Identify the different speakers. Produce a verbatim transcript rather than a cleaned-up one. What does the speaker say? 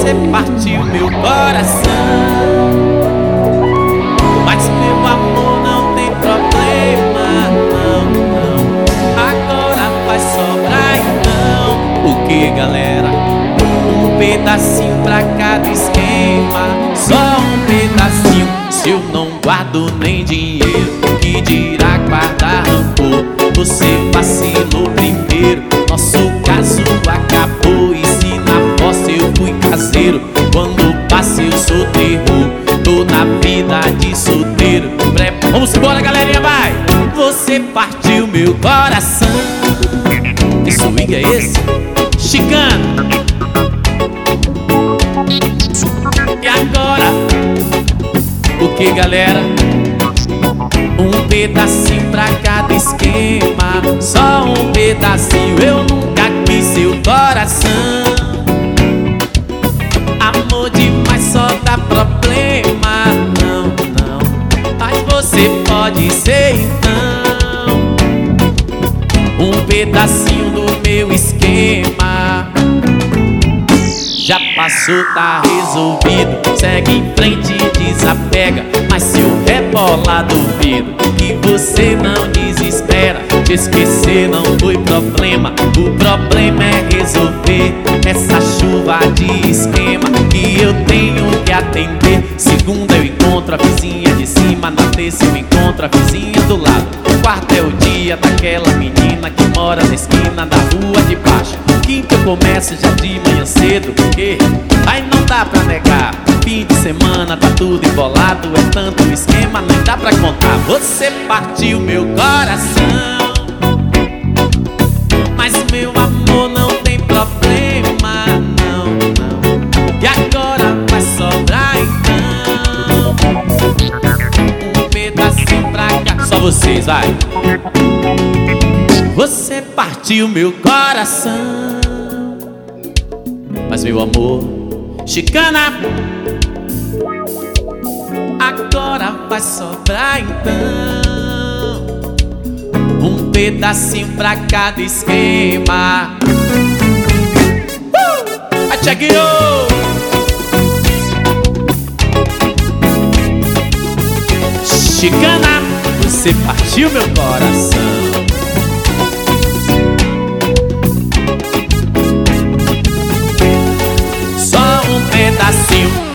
Speaker 1: Você partiu meu coração, mas meu amor não tem problema, não, não. Agora vai sobrar então o que, galera? Um pedacinho pra cada esquema, só um pedacinho. Se eu não guardo nem dinheiro, que dirá guardar rancor? Você vacilou primeiro, nosso caso acabou. E se na fossa eu fui caseiro, quando passei eu sou terror. Tô na vida de solteiro. Pré... Vamos embora, galerinha, vai! Você partiu meu coração. Que swing é esse? Chicano. E agora? O que, galera? Um pedacinho pra cada esquema, só um pedacinho. Eu nunca quis seu coração. Amor demais só dá problema, não, não. Mas você pode ser então um pedacinho do meu esquema. Já passou, tá resolvido. Segue em frente e desapega. Mas se eu rebolar, duvido que você não desespera. Te esquecer não foi problema, o problema é resolver essa chuva de esquema que eu tenho que atender. Segunda eu encontro a vizinha de cima, na terça eu encontro a vizinha do lado. Quarta é o dia daquela menina que mora na esquina da rua de baixo. Quinta eu começo já de manhã cedo, porque aí não dá pra negar. Fim de semana tá tudo embolado, é tanto esquema, nem dá pra contar. Você partiu meu coração, mas meu amor não tem problema, não, não. E agora vai sobrar então um pedacinho pra cá. Só vocês, vai! Você partiu meu coração, mas meu amor, chicana, agora vai sobrar então um pedacinho pra cada esquema. uh! A Thiaguinho! Chicana, você partiu meu coração. Só um pedacinho